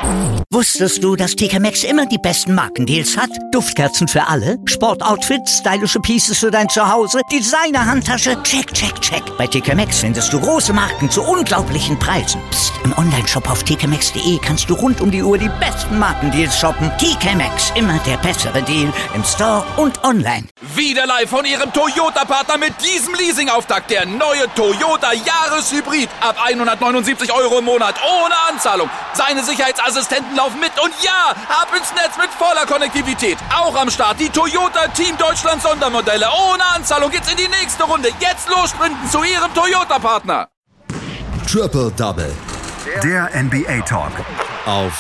Wusstest du, dass TK Maxx immer die besten Markendeals hat? Duftkerzen für alle, Sportoutfits, stylische Pieces für dein Zuhause, Designer-Handtasche, check, check, check. Bei TK Maxx findest du große Marken zu unglaublichen Preisen. Psst. Im Onlineshop auf tkmaxx.de kannst du rund um die Uhr die besten Markendeals shoppen. TK Maxx, immer der bessere Deal im Store und online. Wieder live von Ihrem Toyota-Partner mit diesem Leasing-Auftakt. Der neue Toyota Jahreshybrid. Ab 179 € im Monat. Ohne Anzahlung. Seine Sicherheitsassistenten laufen mit. Und ja, ab ins Netz mit voller Konnektivität. Auch am Start die Toyota Team Deutschland Sondermodelle. Ohne Anzahlung geht's in die nächste Runde. Jetzt los sprinten zu Ihrem Toyota-Partner. Triple Double. Der NBA Talk. Auf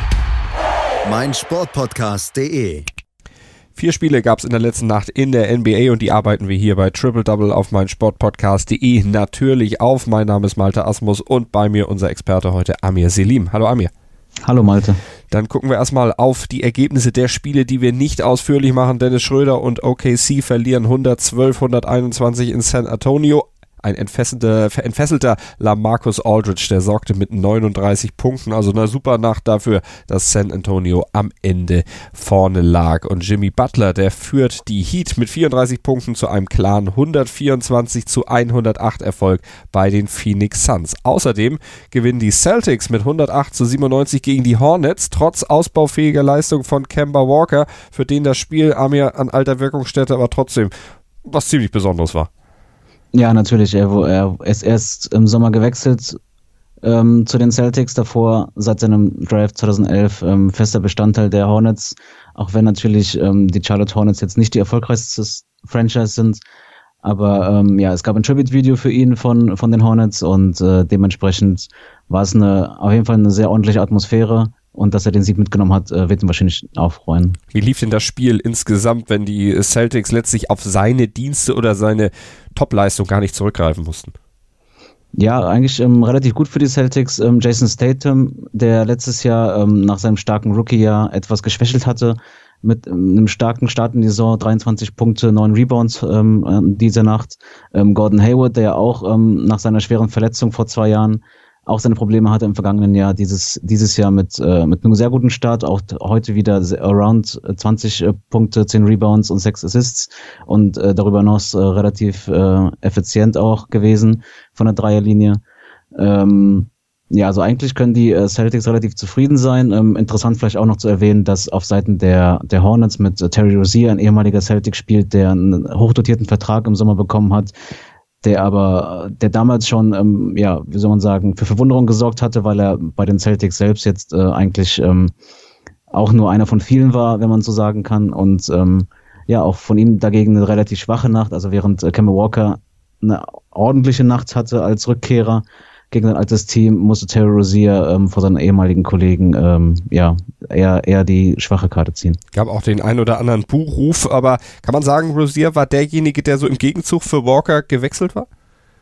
meinsportpodcast.de. 4 Spiele gab es in der letzten Nacht in der NBA und die arbeiten wir hier bei Triple Double auf meinsportpodcast.de natürlich auf. Mein Name ist Malte Asmus und bei mir unser Experte heute Amir Selim. Hallo Amir. Hallo Malte. Dann gucken wir erstmal auf die Ergebnisse der Spiele, die wir nicht ausführlich machen. Dennis Schröder und OKC verlieren 112-121 in San Antonio. Ein entfesselter LaMarcus Aldridge, der sorgte mit 39 Punkten, also eine super Nacht dafür, dass San Antonio am Ende vorne lag. Und Jimmy Butler, der führt die Heat mit 34 Punkten zu einem klaren 124-108 Erfolg bei den Phoenix Suns. Außerdem gewinnen die Celtics mit 108-97 gegen die Hornets, trotz ausbaufähiger Leistung von Kemba Walker, für den das Spiel Amir an alter Wirkungsstätte aber trotzdem was ziemlich Besonderes war. Ja, natürlich. Er ist erst im Sommer gewechselt zu den Celtics, davor seit seinem Draft 2011 fester Bestandteil der Hornets, auch wenn natürlich die Charlotte Hornets jetzt nicht die erfolgreichste Franchise sind. Aber es gab ein Tribute-Video für ihn von den Hornets und dementsprechend war es auf jeden Fall eine sehr ordentliche Atmosphäre. Und dass er den Sieg mitgenommen hat, wird ihn wahrscheinlich auch freuen. Wie lief denn das Spiel insgesamt, wenn die Celtics letztlich auf seine Dienste oder seine Topleistung gar nicht zurückgreifen mussten? Ja, eigentlich relativ gut für die Celtics. Jason Tatum, der letztes Jahr nach seinem starken Rookie-Jahr etwas geschwächelt hatte, mit einem starken Start in die Saison, 23 Punkte, 9 Rebounds diese Nacht. Gordon Hayward, der auch nach seiner schweren Verletzung vor 2 Jahren auch seine Probleme hatte im vergangenen Jahr, dieses Jahr mit einem sehr guten Start, auch heute wieder around 20 Punkte, 10 Rebounds und 6 Assists und darüber hinaus relativ effizient auch gewesen von der Dreierlinie. Also eigentlich können die Celtics relativ zufrieden sein. Interessant vielleicht auch noch zu erwähnen, dass auf Seiten der Hornets mit Terry Rozier, ein ehemaliger Celtic, spielt, der einen hochdotierten Vertrag im Sommer bekommen hat, der damals schon, für Verwunderung gesorgt hatte, weil er bei den Celtics selbst jetzt eigentlich auch nur einer von vielen war, wenn man so sagen kann. Und auch von ihm dagegen eine relativ schwache Nacht. Also während Kemba Walker eine ordentliche Nacht hatte als Rückkehrer gegen ein altes Team, musste Terry Rozier vor seinen ehemaligen Kollegen eher die schwache Karte ziehen. Gab auch den ein oder anderen Buchruf, aber kann man sagen, Rozier war derjenige, der so im Gegenzug für Walker gewechselt war?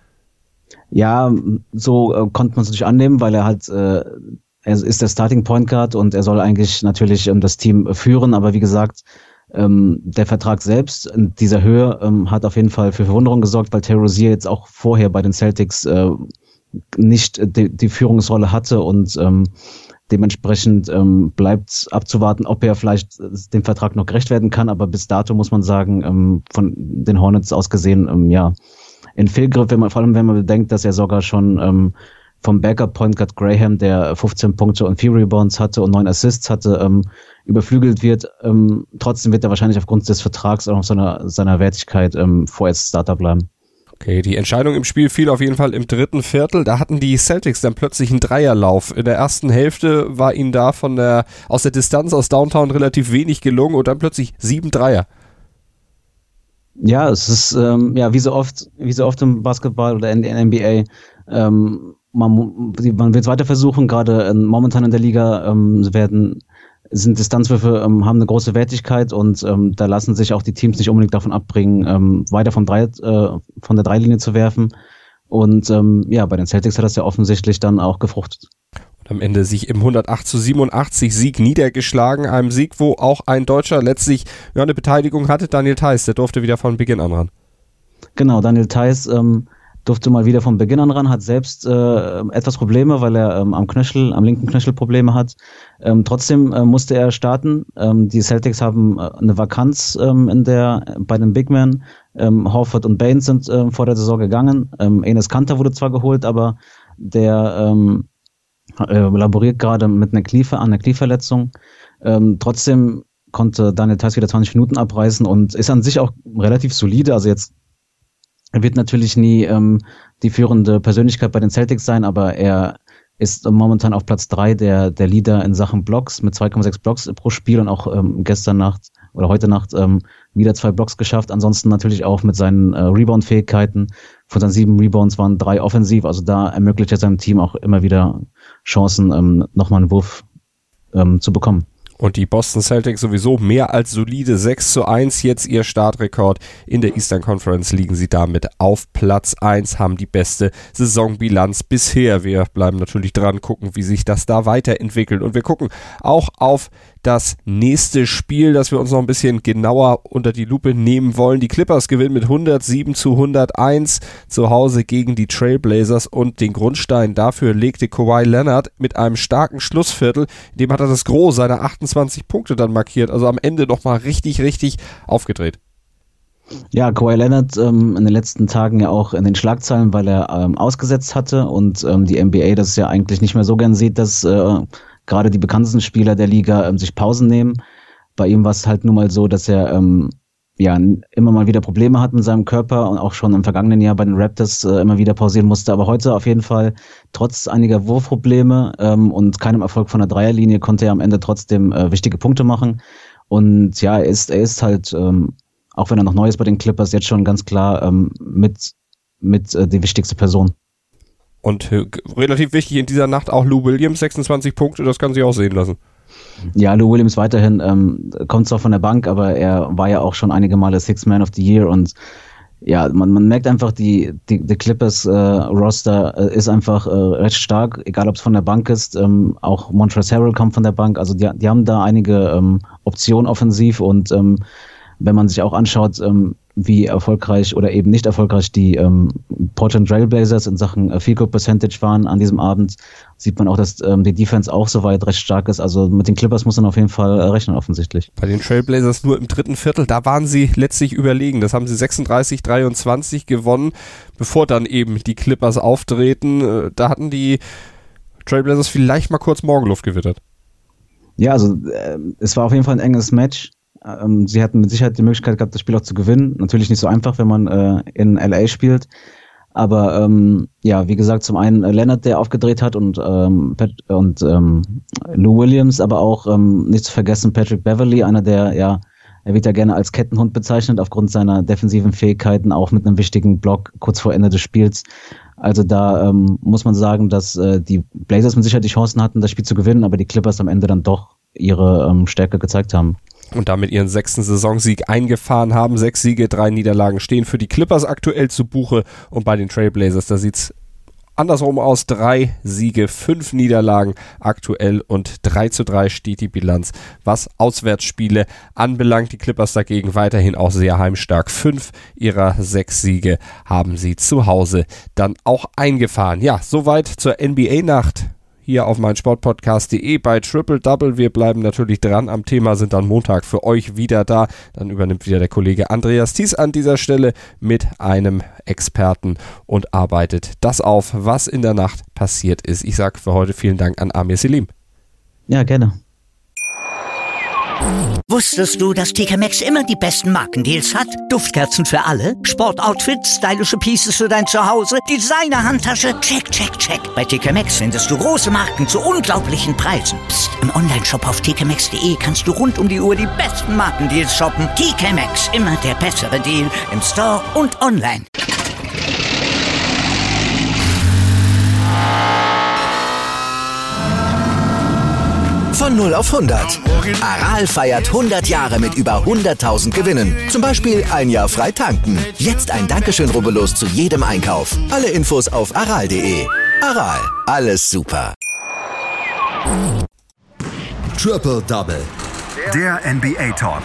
Ja, so konnte man es natürlich annehmen, weil er halt er ist der Starting Point Guard und er soll eigentlich natürlich das Team führen, aber wie gesagt, der Vertrag selbst in dieser Höhe hat auf jeden Fall für Verwunderung gesorgt, weil Terry Rozier jetzt auch vorher bei den Celtics nicht die Führungsrolle hatte und dementsprechend bleibt abzuwarten, ob er vielleicht dem Vertrag noch gerecht werden kann, aber bis dato muss man sagen, von den Hornets aus gesehen, in Fehlgriff, vor allem wenn man bedenkt, dass er sogar schon vom Backup Point Guard Graham, der 15 Punkte und 4 Rebounds hatte und 9 Assists hatte, überflügelt wird. Trotzdem wird er wahrscheinlich aufgrund des Vertrags und auch seiner Wertigkeit vorerst Starter bleiben. Okay, die Entscheidung im Spiel fiel auf jeden Fall im 3. Viertel. Da hatten die Celtics dann plötzlich einen Dreierlauf. In der ersten Hälfte war ihnen da aus der Distanz aus Downtown relativ wenig gelungen und dann plötzlich 7 Dreier. Ja, es ist wie so oft im Basketball oder in der NBA. Man wird es weiter versuchen. Gerade momentan in der Liga sind Distanzwürfe, haben eine große Wertigkeit und da lassen sich auch die Teams nicht unbedingt davon abbringen, weiter von der Dreilinie zu werfen. Und bei den Celtics hat das ja offensichtlich dann auch gefruchtet. Und am Ende sich im 108-87 Sieg niedergeschlagen, einem Sieg, wo auch ein Deutscher letztlich eine Beteiligung hatte, Daniel Theis, der durfte wieder von Beginn an ran. Genau, Daniel Theis, durfte mal wieder von Beginn an ran, hat selbst etwas Probleme, weil er am linken Knöchel Probleme hat. Trotzdem musste er starten. Die Celtics haben eine Vakanz bei den Big Men. Horford und Baines sind vor der Saison gegangen. Enes Kanter wurde zwar geholt, aber der laboriert gerade mit einer Knieverletzung. Trotzdem konnte Daniel Theis wieder 20 Minuten abreißen und ist an sich auch relativ solide. Also jetzt wird natürlich nie die führende Persönlichkeit bei den Celtics sein, aber er ist momentan auf Platz 3 der Leader in Sachen Blocks mit 2,6 Blocks pro Spiel und auch heute Nacht wieder 2 Blocks geschafft. Ansonsten natürlich auch mit seinen Rebound-Fähigkeiten. Von seinen 7 Rebounds waren 3 offensiv. Also da ermöglicht er seinem Team auch immer wieder Chancen, nochmal einen Wurf zu bekommen. Und die Boston Celtics sowieso mehr als solide 6-1, jetzt ihr Startrekord. In der Eastern Conference liegen sie damit auf Platz 1, haben die beste Saisonbilanz bisher. Wir bleiben natürlich dran, gucken, wie sich das da weiterentwickelt. Und wir gucken auch auf das nächste Spiel, das wir uns noch ein bisschen genauer unter die Lupe nehmen wollen. Die Clippers gewinnen mit 107-101 zu Hause gegen die Trailblazers und den Grundstein dafür legte Kawhi Leonard mit einem starken Schlussviertel. In dem hat er das Gros seiner 28 Punkte dann markiert. Also am Ende nochmal richtig, richtig aufgedreht. Ja, Kawhi Leonard in den letzten Tagen ja auch in den Schlagzeilen, weil er ausgesetzt hatte und die NBA das ja eigentlich nicht mehr so gern sieht, dass gerade die bekanntesten Spieler der Liga sich Pausen nehmen. Bei ihm war es halt nun mal so, dass er immer mal wieder Probleme hat mit seinem Körper und auch schon im vergangenen Jahr bei den Raptors immer wieder pausieren musste. Aber heute auf jeden Fall, trotz einiger Wurfprobleme und keinem Erfolg von der Dreierlinie, konnte er am Ende trotzdem wichtige Punkte machen. Und ja, er ist halt, auch wenn er noch neu ist bei den Clippers, jetzt schon ganz klar mit die wichtigste Person. Und relativ wichtig in dieser Nacht auch Lou Williams, 26 Punkte, das kann sich auch sehen lassen. Ja, Lou Williams weiterhin kommt zwar von der Bank, aber er war ja auch schon einige Male Sixth Man of the Year und ja, man merkt einfach, die Clippers Roster ist einfach recht stark, egal ob es von der Bank ist, auch Montrezl Harrell kommt von der Bank, also die haben da einige Optionen offensiv und wenn man sich auch anschaut, wie erfolgreich oder eben nicht erfolgreich die Portland Trail Blazers in Sachen Field Goal Percentage waren an diesem Abend, sieht man auch, dass die Defense auch soweit recht stark ist. Also mit den Clippers muss man auf jeden Fall rechnen offensichtlich. Bei den Trail Blazers nur im dritten Viertel, da waren sie letztlich überlegen. Das haben sie 36-23 gewonnen, bevor dann eben die Clippers auftreten. Da hatten die Trail Blazers vielleicht mal kurz Morgenluft gewittert. Ja, also es war auf jeden Fall ein enges Match. Sie hatten mit Sicherheit die Möglichkeit gehabt, das Spiel auch zu gewinnen. Natürlich nicht so einfach, wenn man in LA spielt. Aber wie gesagt, zum einen Leonard, der aufgedreht hat und Lou Williams, aber auch nicht zu vergessen Patrick Beverley, einer der, er wird ja gerne als Kettenhund bezeichnet, aufgrund seiner defensiven Fähigkeiten, auch mit einem wichtigen Block kurz vor Ende des Spiels. Also da muss man sagen, dass die Blazers mit Sicherheit die Chancen hatten, das Spiel zu gewinnen, aber die Clippers am Ende dann doch ihre Stärke gezeigt haben. Und damit ihren 6. Saisonsieg eingefahren haben. 6 Siege, 3 Niederlagen stehen für die Clippers aktuell zu Buche. Und bei den Trailblazers, da sieht's andersrum aus. 3 Siege, 5 Niederlagen aktuell und 3-3 steht die Bilanz, was Auswärtsspiele anbelangt. Die Clippers dagegen weiterhin auch sehr heimstark. 5 ihrer 6 Siege haben sie zu Hause dann auch eingefahren. Ja, soweit zur NBA-Nacht. Hier auf meinsportpodcast.de bei Triple Double. Wir bleiben natürlich dran am Thema, sind dann Montag für euch wieder da. Dann übernimmt wieder der Kollege Andreas Thies an dieser Stelle mit einem Experten und arbeitet das auf, was in der Nacht passiert ist. Ich sage für heute vielen Dank an Amir Selim. Ja, gerne. Wusstest du, dass TK Maxx immer die besten Markendeals hat? Duftkerzen für alle, Sportoutfits, stylische Pieces für dein Zuhause, Designer-Handtasche, check, check, check. Bei TK Maxx findest du große Marken zu unglaublichen Preisen. Psst. im Onlineshop auf tkmaxx.de kannst du rund um die Uhr die besten Markendeals shoppen. TK Maxx, immer der bessere Deal im Store und online. Von 0 auf 100. Aral feiert 100 Jahre mit über 100.000 Gewinnen. Zum Beispiel ein Jahr frei tanken. Jetzt ein Dankeschön, rubbellos zu jedem Einkauf. Alle Infos auf aral.de. Aral, alles super. Triple Double. Der NBA Talk.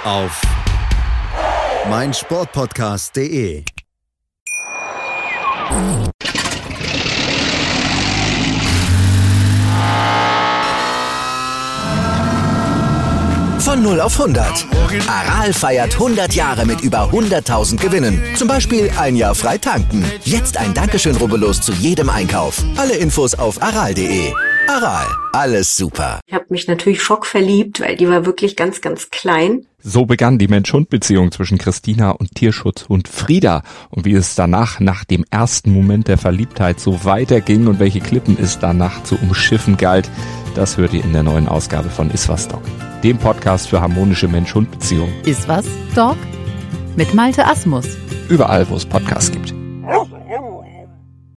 Auf meinsportpodcast.de. Von 0 auf 100. Aral feiert 100 Jahre mit über 100.000 Gewinnen. Zum Beispiel ein Jahr frei tanken. Jetzt ein Dankeschön, rubbellos zu jedem Einkauf. Alle Infos auf aral.de. Aral, alles super. Ich habe mich natürlich schockverliebt, weil die war wirklich ganz, ganz klein. So begann die Mensch-Hund-Beziehung zwischen Christina und Tierschutzhund Frieda. Und wie es danach, nach dem ersten Moment der Verliebtheit, so weiterging und welche Klippen es danach zu umschiffen galt, das hört ihr in der neuen Ausgabe von Iswas Dog, dem Podcast für harmonische Mensch-Hund-Beziehungen. Iswas Dog mit Malte Asmus. Überall, wo es Podcasts gibt.